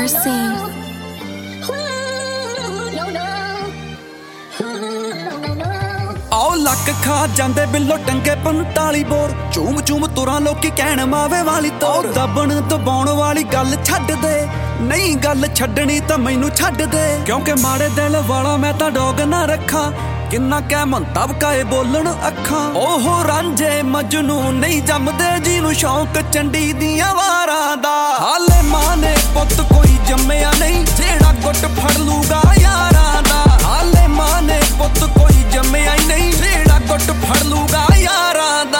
mercy. आओ luck खा जांदे बिल्लो टंगे 45 बोर चूम चूम तुरां लोकी कहण मावे वाली तोर दबण दबाउण वाली गल छड्ड दे नहीं गल छड्डनी तां मैनू छड्ड दे क्योंकि माड़े दिल वाला मैं तां डोग ना रखा किन्ना कह मंतब काए बोलण अखां ओहो रांझे मजनू नहीं जमदे जिनू शौक चंडी दियां वारां दा हाले मां ने पुੱਤ कोई जम्मिया नहीं जेड़ा गुट फड़ लूगा यारां दा हाले मां ने पुੱਤ कोई जम्मिया ही नहीं जेड़ा गुट फड़ लूगा यारां दा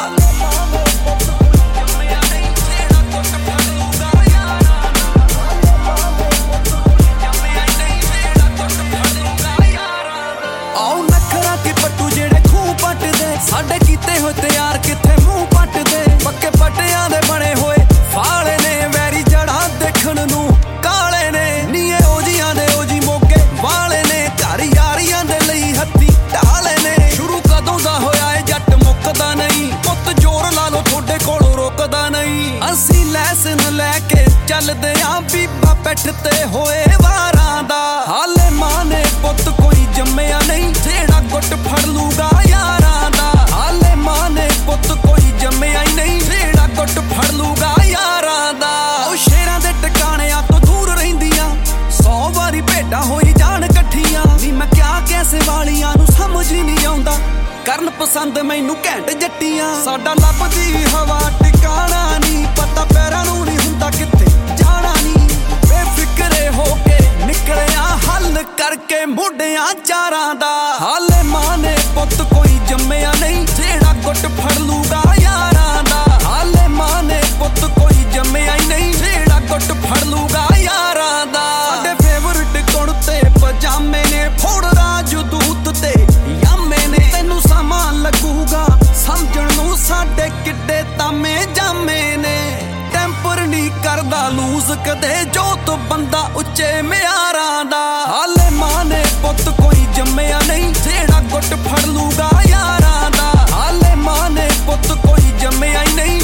साडे कीते होए तैयार किथे मुंह पट दे पक्के पटियां दे बने होए फाले ने वैरी जड़ा देखण नू काले ने नीए ओजियां दे ओजी मोके वाले ने घर यारियां दे लई हत्ती ढाले ने शुरू कदों दा होया ए जट मुकदा नहीं पुੱਤ जोर ला लो थोड़े कोलों रोकदा नहीं असी लैसन लैके चलदे आ बीबा पैठ ते होए वारां दा हाले मां ने पुੱਤ कोई जम्मिया नहीं जेड़ा गुट फड़ लूगा यारां दा हाले मां ने पुੱਤ कोई जम्मिया ही नहीं जेड़ा गुट फड़ लूगा यारां दा ओ शेरां दे टकाणियां तो दूर रहिंदियां 100 वारी भेटां होई जाण इकट्ठियां नी मैं क्या कैसे वालियां नू समझ ही नहीं आउंदा करन पसंद मैनू घैंट जट्टियां साडा लभदी हवा टिकाणा नी पता पैरां नू नहीं हुंदा किथे जाना नी बेफिक्रे हो के निकलिया हल करके मोढियां चारां दा हाले मां ने पुੱਤ कोई जम्मिया नहीं जेड़ा गुट फड़ लूगा यारां दा हाले मां ने पुੱਤ कोई जम्मिया ही नहीं जेड़ा गुट फड़ लूगा यारां दा साडे फेवरेट कुर्ते पजामे ने फोड़ राजदूत ते यामे ने तैनू समा लगूगा समझण नू साडे किड्डे तामे जामे ने टेंपर नहीं करदा लूज कदे जो तो बंदा उच्चे म्यारां दा हाले मां ने पुੱਤ कोई जम्मिया नहीं जेड़ा गुट फड़ लूगा यारां दा हाले मां ने पुੱਤ कोई जम्मिया ही नहीं